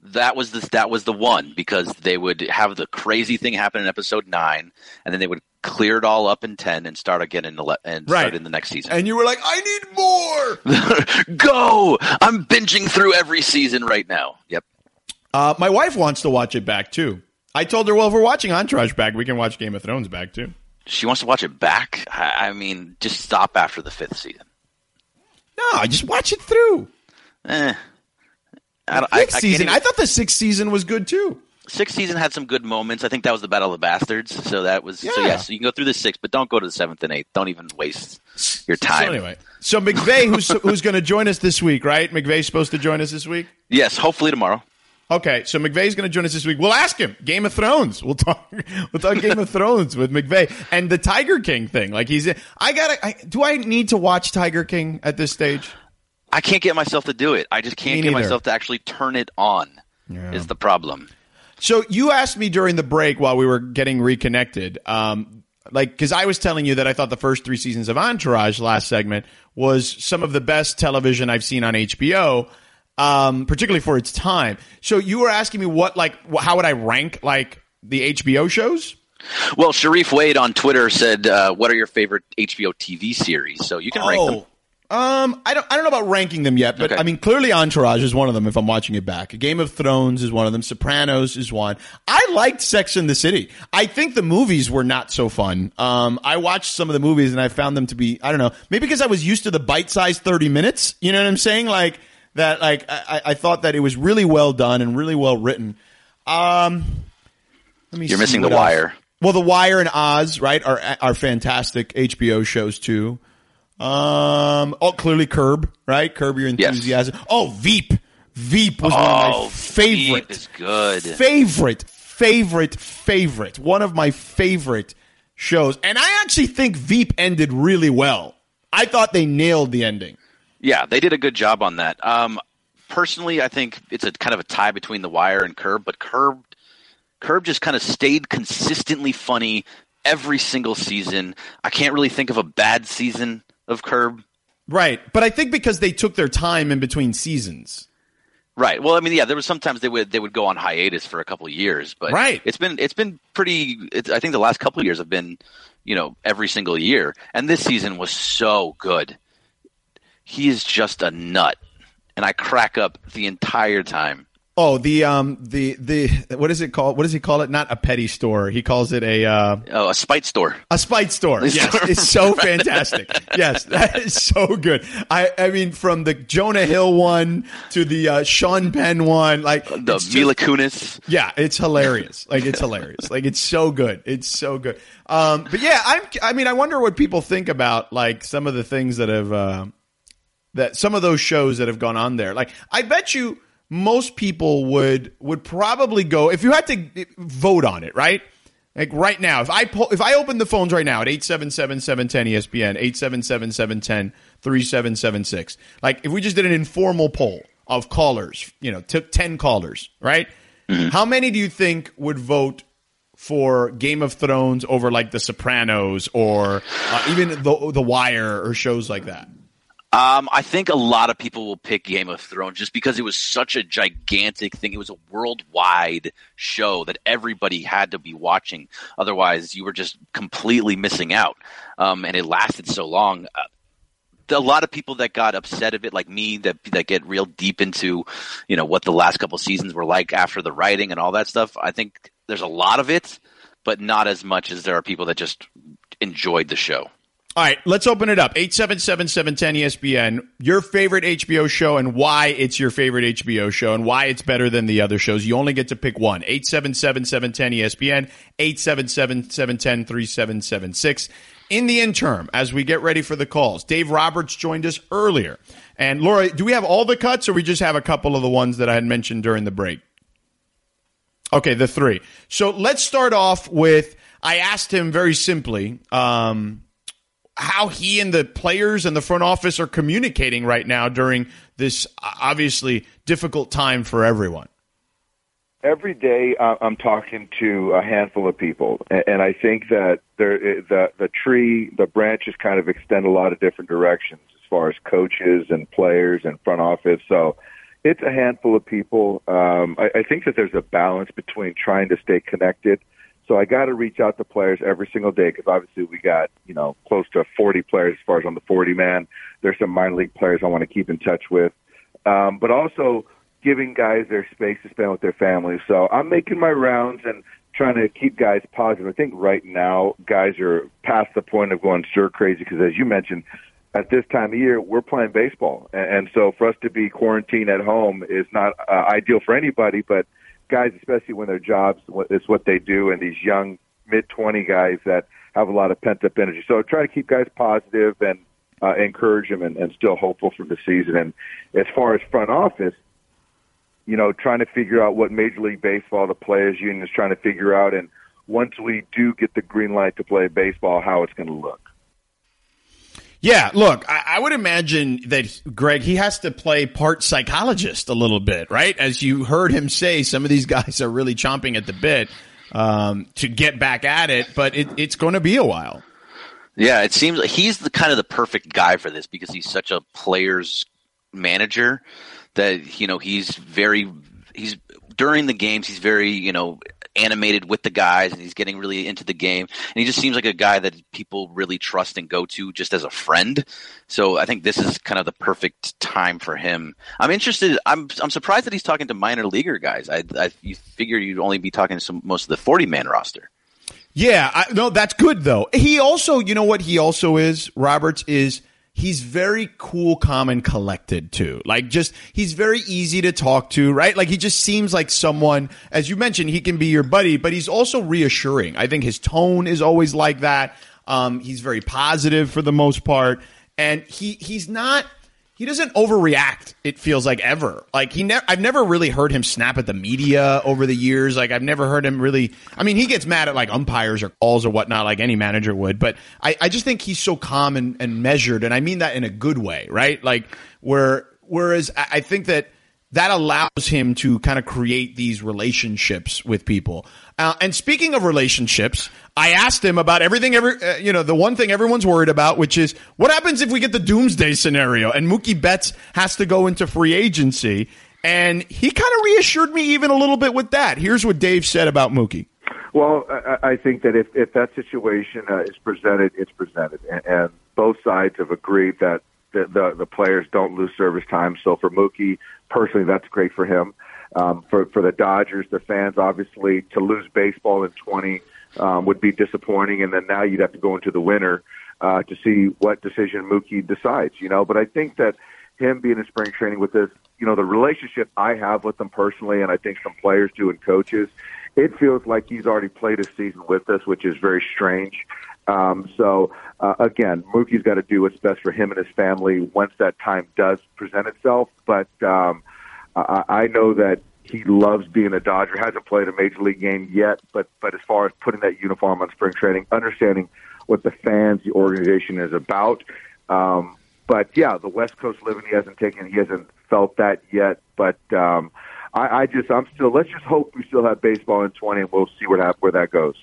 That was the that was the one, because they would have the crazy thing happen in episode nine, and then they would clear it all up in ten and start again in the le- and right. start in the next season. And you were like, I need more. Go! I'm binging through every season right now. Yep. Uh, my wife wants to watch it back too. I told her, well, if we're watching Entourage back, we can watch Game of Thrones back too. She wants to watch it back? I, I mean, just stop after the fifth season. No, just watch it through. Eh. I, the I, sixth I season. even, I thought the sixth season was good too. Sixth season had some good moments. I think that was the Battle of the Bastards. So that was yeah. so yes, you can go through the sixth, but don't go to the seventh and eighth. Don't even waste your time. So anyway, so McVay, who's who's going to join us this week, right? McVay's supposed to join us this week. Yes, hopefully tomorrow. Okay, so McVay's going to join us this week. We'll ask him. Game of Thrones. We'll talk. We'll talk Game of Thrones with McVay and the Tiger King thing. Like he's. I gotta. I, do I need to watch Tiger King at this stage? I can't get myself to do it. I just can't Me get neither. myself to actually turn it on. Yeah. Is the problem. So you asked me during the break while we were getting reconnected, um, like because I was telling you that I thought the first three seasons of Entourage last segment was some of the best television I've seen on H B O. Um, particularly for its time. So you were asking me what, like, how would I rank, like, the H B O shows? Well, Sharif Wade on Twitter said, uh, what are your favorite H B O T V series? So you can oh, rank them. Um, I don't, I don't know about ranking them yet, but Okay. I mean, clearly Entourage is one of them if I'm watching it back. Game of Thrones is one of them. Sopranos is one. I liked Sex and the City. I think the movies were not so fun. Um, I watched some of the movies and I found them to be, I don't know, maybe because I was used to the bite-sized thirty minutes. You know what I'm saying? Like, that like I, I thought that it was really well done and really well written. Um, let me You're see missing The what else. Wire. Well, The Wire and Oz, right, are are fantastic H B O shows too. Um, oh, clearly Curb, right? Curb Your Enthusiasm. Yes. Oh, Veep. Veep was oh, one of my favorite. Veep is good. Favorite, favorite, favorite. One of my favorite shows, and I actually think Veep ended really well. I thought they nailed the ending. Yeah, they did a good job on that. Um, personally, I think it's a kind of a tie between The Wire and Curb, but Curb, Curb just kind of stayed consistently funny every single season. I can't really think of a bad season of Curb. Right, but I think because they took their time in between seasons. Right. Well, I mean, yeah, there was sometimes they would they would go on hiatus for a couple of years, but right. it's been it's been pretty. It's, I think the last couple of years have been, you know, every single year, and this season was so good. He is just a nut, and I crack up the entire time. Oh, the um, the the what is it called? What does he call it? Not a petty store. He calls it a uh, oh, a spite store. A spite store. Yes, it's so fantastic. Yes, that is so good. I I mean, from the Jonah Hill one to the uh, Sean Penn one, like the Mila Kunis. Yeah, it's hilarious. Like it's hilarious. Like it's so good. It's so good. Um, but yeah, I'm. I mean, I wonder what people think about like some of the things that have uh, that some of those shows that have gone on there. Like, I bet you. Most people would would probably go if you had to vote on it, right? Like right now, if I pull, if I open the phones right now at eight seven seven, seven one zero E S P N, eight seven seven, seven one zero, three seven seven six, like if we just did an informal poll of callers, you know, took ten callers, right? Mm-hmm. How many do you think would vote for Game of Thrones over like The Sopranos or uh, even the The Wire or shows like that? Um, I think a lot of people will pick Game of Thrones just because it was such a gigantic thing. It was a worldwide show that everybody had to be watching. Otherwise, you were just completely missing out. Um, and it lasted so long. Uh, a lot of people that got upset of it, like me, that that get real deep into, you know, what the last couple seasons were like after the writing and all that stuff. I think there's a lot of it, but not as much as there are people that just enjoyed the show. All right, let's open it up. eight seven seven, seven one zero E S P N, your favorite H B O show and why it's your favorite H B O show and why it's better than the other shows. You only get to pick one. eight seven seven, seven one zero E S P N, eight seven seven, seven one zero, three seven seven six. In the interim, as we get ready for the calls, Dave Roberts joined us earlier. And Laura, do we have all the cuts or we just have a couple of the ones that I had mentioned during the break? Okay, the three. So let's start off with, I asked him very simply, um, how he and the players and the front office are communicating right now during this obviously difficult time for everyone. Every day uh, I'm talking to a handful of people, and, and I think that there, the the tree, the branches kind of extend a lot of different directions as far as coaches and players and front office. So, it's a handful of people. Um, I, I think that there's a balance between trying to stay connected. So I got to reach out to players every single day because obviously we got, you know, close to forty players as far as on the forty man. There's some minor league players I want to keep in touch with. Um, but also giving guys their space to spend with their families. So I'm making my rounds and trying to keep guys positive. I think right now guys are past the point of going stir crazy because, as you mentioned, at this time of year, we're playing baseball. And, and so for us to be quarantined at home is not uh, ideal for anybody, but guys, especially when their jobs is what they do, and these young mid twenty guys that have a lot of pent-up energy. So try to keep guys positive and uh, encourage them and, and still hopeful for the season. And as far as front office, you know, trying to figure out what Major League Baseball, the players union, is trying to figure out, and once we do get the green light to play baseball, how it's going to look. Yeah, look, I, I would imagine that, Greg, he has to play part psychologist a little bit, right? As you heard him say, some of these guys are really chomping at the bit um, to get back at it, but it, it's going to be a while. Yeah, it seems like he's the kind of the perfect guy for this because he's such a player's manager that, you know, he's very – he's during the games, he's very, you know – animated with the guys, and he's getting really into the game, and he just seems like a guy that people really trust and go to just as a friend. So I think this is kind of the perfect time for him. I'm interested. I'm I'm surprised that he's talking to minor leaguer guys. I I you figure you'd only be talking to some, most of the forty man roster. Yeah, I, no, that's good though. He also, you know what he also is, Roberts, is he's very cool, calm, and collected too. Like, just, he's very easy to talk to, right? Like, he just seems like someone, as you mentioned, he can be your buddy, but he's also reassuring. I think his tone is always like that. Um, he's very positive for the most part. And he, he's not, he doesn't overreact, it feels like, ever. Like, he never, I've never really heard him snap at the media over the years. Like, I've never heard him really, I mean, he gets mad at like umpires or calls or whatnot, like any manager would, but I, I just think he's so calm and, and measured. And I mean that in a good way, right? Like, where, whereas I, I think that that allows him to kind of create these relationships with people. Uh, and speaking of relationships, I asked him about everything, every, uh, you know, the one thing everyone's worried about, which is what happens if we get the doomsday scenario and Mookie Betts has to go into free agency. And he kind of reassured me even a little bit with that. Here's what Dave said about Mookie. Well, I, I think that if, if that situation uh, is presented, it's presented. And, and both sides have agreed that the, the, the players don't lose service time. So for Mookie, personally, that's great for him. Um, for, for the Dodgers, the fans, obviously, to lose baseball in twenty um, would be disappointing. And then now you'd have to go into the winter uh, to see what decision Mookie decides, you know. But I think that him being in spring training with this, you know, the relationship I have with him personally, and I think some players do and coaches, it feels like he's already played a season with us, which is very strange. Um, so, uh, again, Mookie's got to do what's best for him and his family once that time does present itself. But um, I, I know that he loves being a Dodger, hasn't played a major league game yet, but, but as far as putting that uniform on spring training, understanding what the fans, the organization is about. Um, but, yeah, the West Coast living he hasn't taken, he hasn't felt that yet. But um, I, I just, I'm still, let's just hope we still have baseball in twenty, and we'll see where that, where that goes.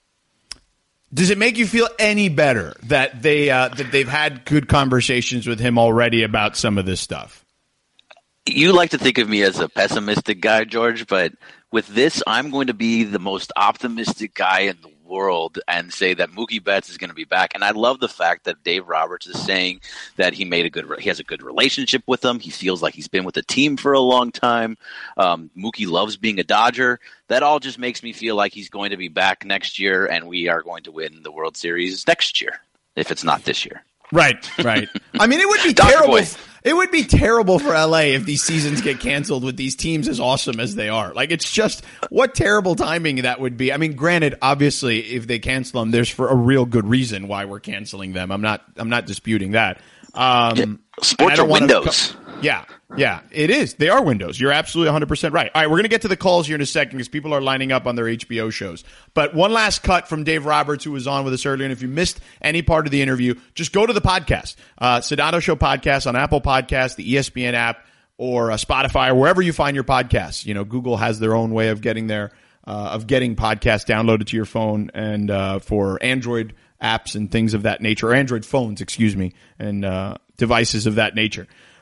Does it make you feel any better that they uh, that they've had good conversations with him already about some of this stuff? You like to think of me as a pessimistic guy, George, but with this, I'm going to be the most optimistic guy in the world and say that Mookie Betts is going to be back. And I love the fact that Dave Roberts is saying that he made a good, he has a good relationship with them. He feels like he's been with the team for a long time. Um, Mookie loves being a Dodger. That all just makes me feel like he's going to be back next year, and we are going to win the World Series next year, if it's not this year. Right, right. I mean, it would be terrible. It would be terrible for L A if these seasons get canceled with these teams as awesome as they are. Like, it's just, what terrible timing that would be. I mean, granted, obviously, if they cancel them, there's for a real good reason why we're canceling them. I'm not, I'm not disputing that. Um, yeah, sports are windows. Co- yeah, yeah, it is. They are windows. You're absolutely one hundred percent right. All right, we're going to get to the calls here in a second because people are lining up on their H B O shows. But one last cut from Dave Roberts, who was on with us earlier. And if you missed any part of the interview, just go to the podcast. Uh, Sedano Show podcast on Apple Podcasts, the E S P N app, or uh, Spotify, or wherever you find your podcasts. You know, Google has their own way of getting there, uh, of getting podcasts downloaded to your phone, and uh, for Android apps and things of that nature, or Android phones, excuse me, and uh, devices of that nature.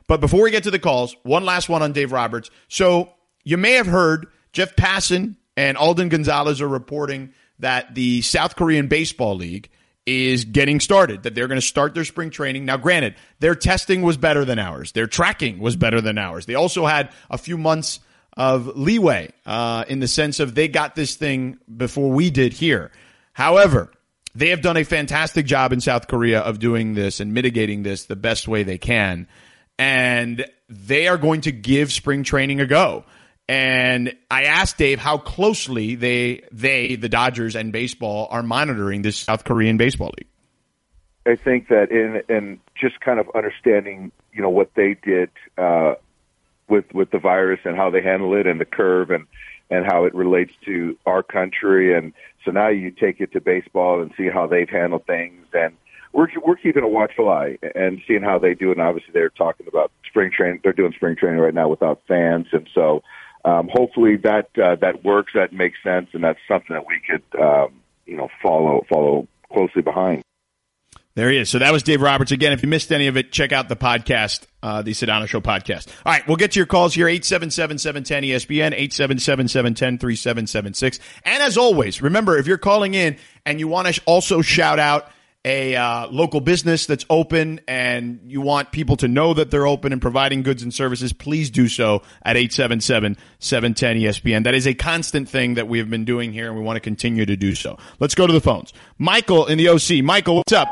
But before we get to the calls, one last one on Dave Roberts. So you may have heard Jeff Passan and Alden Gonzalez are reporting that the South Korean Baseball League is getting started, that they're going to start their spring training. Now, granted, their testing was better than ours. Their tracking was better than ours. They also had a few months of leeway uh, in the sense of they got this thing before we did here. However, they have done a fantastic job in South Korea of doing this and mitigating this the best way they can. And they are going to give spring training a go. And I asked Dave how closely they, they, the Dodgers and baseball, are monitoring this South Korean baseball league. I think that in, in just kind of understanding, you know, what they did uh, with with the virus and how they handle it and the curve and, and how it relates to our country. And so now you take it to baseball and see how they've handled things. And we're we're keeping a watchful eye and seeing how they do. And obviously they're talking about spring training. They're doing spring training right now without fans. And so Um, hopefully that uh, that works, that makes sense, and that's something that we could, um, you know, follow follow closely behind. There he is. So that was Dave Roberts. Again, if you missed any of it, check out the podcast, uh, the Sedano Show podcast. All right, we'll get to your calls here, eight seven seven, seven one zero, E S P N, eight seven seven, seven one zero, three seven seven six. And as always, remember, if you're calling in and you want to also shout out a uh, local business that's open and you want people to know that they're open and providing goods and services, please do so at eight seven seven, seven one zero, E S P N. That is a constant thing that we have been doing here, and we want to continue to do so. Let's go to the phones. Michael in the O C. Michael, what's up?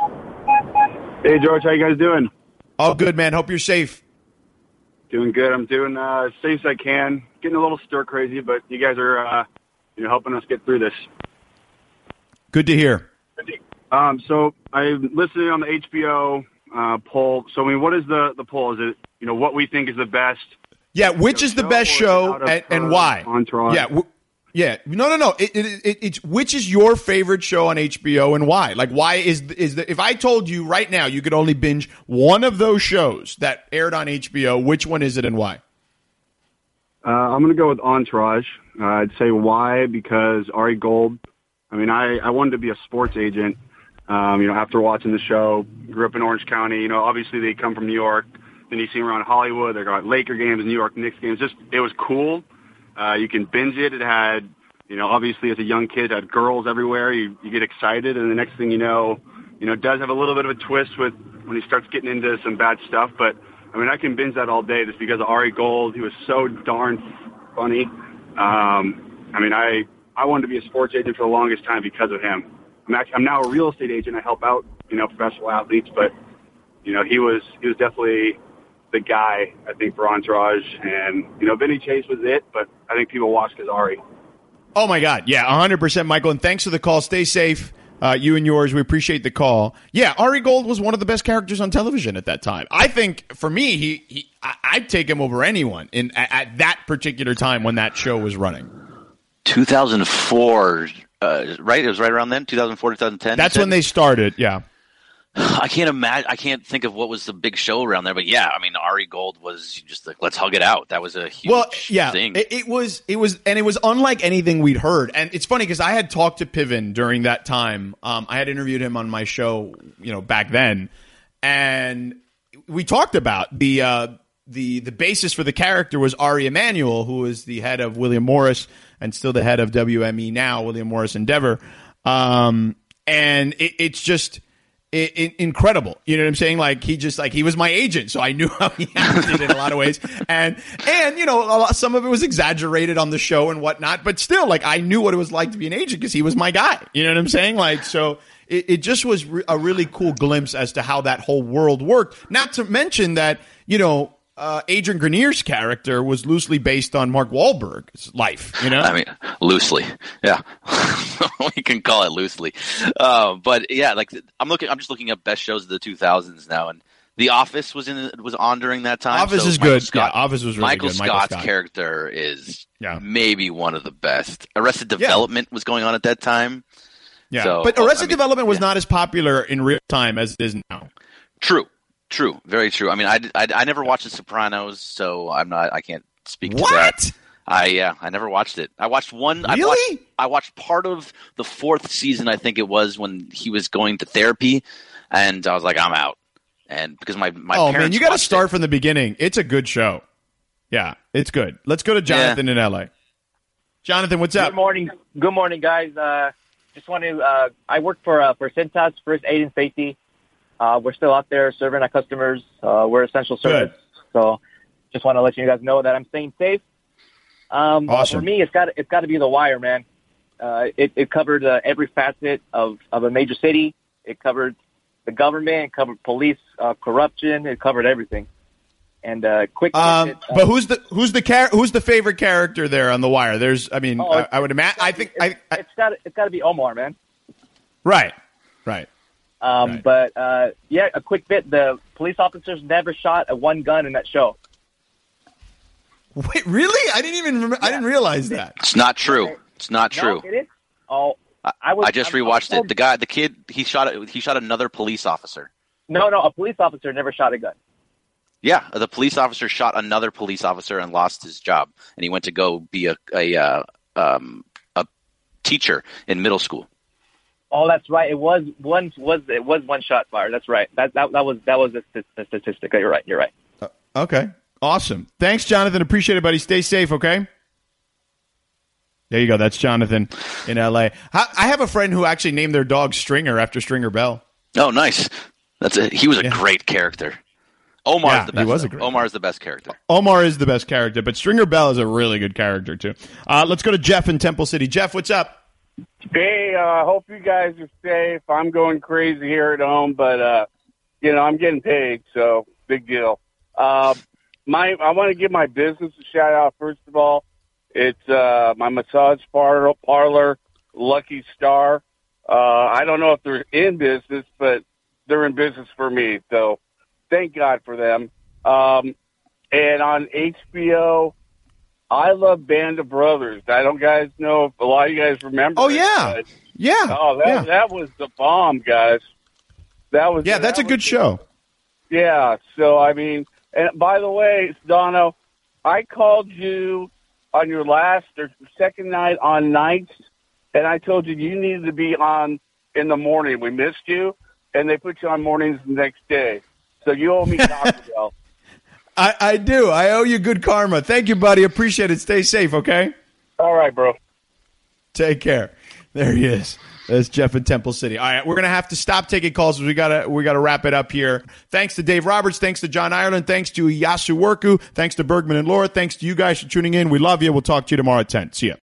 Hey, George. How you guys doing? All good, man. Hope you're safe. Doing good. I'm doing uh, as safe as I can. Getting a little stir crazy, but you guys are uh, you know, helping us get through this. Good to hear. Um, so I'm listening on the H B O uh, poll. So, I mean, what is the, the poll? Is it, you know, what we think is the best? Yeah, which is the best show and, and why? Entourage? Yeah, w- yeah. No, no, no. It, it, it, it's which is your favorite show on H B O and why? Like, why is is the, if I told you right now you could only binge one of those shows that aired on H B O, which one is it and why? Uh, I'm going to go with Entourage. Uh, I'd say why, because Ari Gold. I mean, I, I wanted to be a sports agent. Um, you know, after watching the show, grew up in Orange County, you know, obviously they come from New York. Then you see them around Hollywood. They got Laker games, New York Knicks games. Just, it was cool. Uh, you can binge it. It had, you know, obviously as a young kid, it had girls everywhere. You, you get excited. And the next thing you know, you know, it does have a little bit of a twist with when he starts getting into some bad stuff. But, I mean, I can binge that all day just because of Ari Gold. He was so darn funny. Um, I mean, I, I wanted to be a sports agent for the longest time because of him. I'm, actually, I'm now a real estate agent. I help out, you know, professional athletes, but, you know, he was he was definitely the guy, I think, for Entourage. And, you know, Vinny Chase was it, but I think people watched because Ari. Oh, my God. Yeah, one hundred percent, Michael. And thanks for the call. Stay safe, uh, you and yours. We appreciate the call. Yeah, Ari Gold was one of the best characters on television at that time. I think, for me, he, he I, I'd take him over anyone in at, at that particular time when that show was running. two thousand four, uh, right? It was right around then, two thousand four, two thousand ten. That's when they started, yeah. I can't imagine. I can't think of what was the big show around there, but yeah, I mean, Ari Gold was just like, let's hug it out. That was a huge well, yeah, thing. It, it was, it was, and it was unlike anything we'd heard. And it's funny because I had talked to Piven during that time. Um, I had interviewed him on my show, you know, back then, and we talked about the uh, the the basis for the character was Ari Emanuel, who was the head of William Morris and still the head of W M E now, William Morris Endeavor. Um, and it, it's just. It, it, incredible. You know what I'm saying? Like he just like he was my agent, so I knew how he acted in a lot of ways. And and you know, a lot, some of it was exaggerated on the show and whatnot, but still, like I knew what it was like to be an agent because he was my guy. You know what I'm saying? Like so, it, it just was re- a really cool glimpse as to how that whole world worked. Not to mention that you know. Uh, Adrian Grenier's character was loosely based on Mark Wahlberg's life, you know? I mean, loosely. Yeah. We can call it loosely. Uh, but yeah, like I'm looking, I'm just looking at best shows of the two thousands now. And The Office was in, was on during that time. Office so is Michael good. Scott, yeah, Office was really Michael good. Scott's Michael Scott. character is yeah. maybe one of the best. Arrested Development yeah. was going on at that time. Yeah. So, but Arrested I mean, yeah. Development was not as popular in real time as it is now. True. True, very true. I mean, I, I, I never watched The Sopranos, so I'm not. I can't speak to what? that. I yeah, I never watched it. I watched one. Really? I watched, I watched part of the fourth season. I think it was when he was going to therapy, and I was like, I'm out. And because my my oh parents man, you got to watched start it. from the beginning. It's a good show. Yeah, it's good. Let's go to Jonathan Yeah. in L A. Jonathan, what's up? Good morning. Good morning, guys. Uh, just want to, uh, I work for, uh, for Cintas, First Aid and Safety. Uh, we're still out there serving our customers. Uh, we're essential service. So just want to let you guys know that I'm staying safe. Um, Awesome. For me, it's got, it's got to be The Wire, man. Uh, it, it covered uh, every facet of, of a major city. It covered the government. It covered police uh, corruption. It covered everything. And uh, quick. Um, tidbit, uh, but who's the who's the char- who's the favorite character there on The Wire? There's, I mean, Oh, I, it's- I would imagine. I think, I, I, it's got, it's got to be Omar, man. right, right. Um, Right. But, uh, yeah, a quick bit. The police officers never shot a one gun in that show. Wait, really? I didn't even remember, I didn't realize that. It's not true. It's not true. No, it is. Oh, I was. I just I- rewatched I- it. The guy, the kid, he shot he shot another police officer. No, no, a police officer never shot a gun. Yeah, the police officer shot another police officer and lost his job, and he went to go be a a uh, um, a teacher in middle school. Oh, that's right. It was one. Was it was one shot fired? That's right. That that that was that was a, st- a statistic. You're right. You're right. Uh, okay, awesome. Thanks, Jonathan. Appreciate it, buddy. Stay safe, okay? There you go. That's Jonathan in L A. I I have a friend who actually named their dog Stringer after Stringer Bell. Oh, nice. That's a, he was a Yeah. great character. Omar's Yeah, the he best. was a though. great Omar's the best character. Omar is the best character, but Stringer Bell is a really good character, too. Uh, let's go to Jeff in Temple City. Jeff, what's up? Hey, I uh, hope you guys are safe. I'm going crazy here at home, but, uh, you know, I'm getting paid, so big deal. Uh, my, I want to give my business a shout out, first of all. It's uh, my massage parlor, parlor, Lucky Star. Uh, I don't know if they're in business, but they're in business for me, so thank God for them. Um, and on H B O, I love Band of Brothers. I don't guys know if a lot of you guys remember. Oh, it, yeah. but- Yeah. Oh, that yeah. that was the bomb, guys. That was Yeah, that's that a good was- show. Yeah. So I mean, and by the way, Dono, I called you on your last or second night on nights, and I told you you needed to be on in the morning. We missed you, and they put you on mornings the next day. So you owe me Taco Bell. I, I do. I owe you good karma. Thank you, buddy. Appreciate it. Stay safe, okay? All right, bro. Take care. There he is. That's Jeff in Temple City. All right, we're gonna have to stop taking calls. We gotta we gotta wrap it up here. Thanks to Dave Roberts. Thanks to John Ireland. Thanks to Yasu Worku. Thanks to Bergman and Laura. Thanks to you guys for tuning in. We love you. We'll talk to you tomorrow at ten. See ya.